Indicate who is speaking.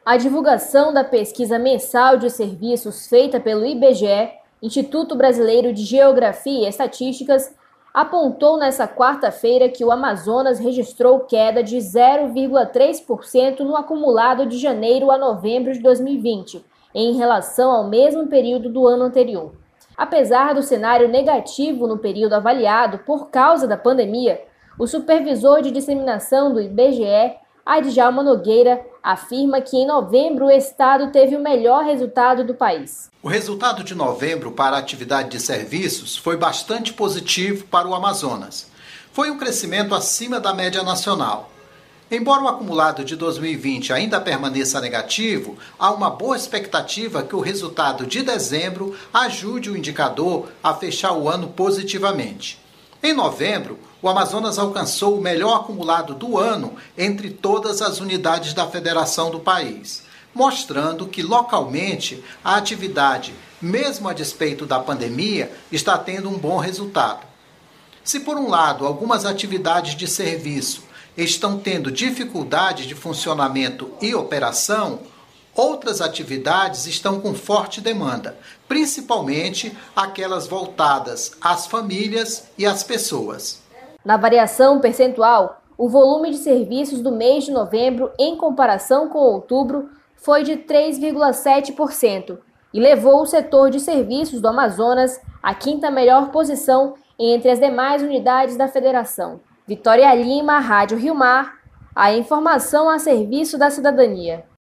Speaker 1: A divulgação da pesquisa mensal de serviços feita pelo IBGE, Instituto Brasileiro de Geografia e Estatísticas, apontou nesta quarta-feira que o Amazonas registrou queda de 0,3% no acumulado de janeiro a novembro de 2020, em relação ao mesmo período do ano anterior. Apesar do cenário negativo no período avaliado por causa da pandemia, o supervisor de disseminação do IBGE, Adjalma Nogueira, afirma que em novembro o estado teve o melhor resultado do país.
Speaker 2: O resultado de novembro para a atividade de serviços foi bastante positivo para o Amazonas. Foi um crescimento acima da média nacional. Embora o acumulado de 2020 ainda permaneça negativo, há uma boa expectativa que o resultado de dezembro ajude o indicador a fechar o ano positivamente. Em novembro, o Amazonas alcançou o melhor acumulado do ano entre todas as unidades da federação do país, mostrando que localmente a atividade, mesmo a despeito da pandemia, está tendo um bom resultado. Se por um lado algumas atividades de serviço estão tendo dificuldade de funcionamento e operação, outras atividades estão com forte demanda, principalmente aquelas voltadas às famílias e às pessoas.
Speaker 1: Na variação percentual, o volume de serviços do mês de novembro, em comparação com outubro, foi de 3,7% e levou o setor de serviços do Amazonas à quinta melhor posição entre as demais unidades da federação. Vitória Lima, Rádio Rio Mar, a informação a serviço da cidadania.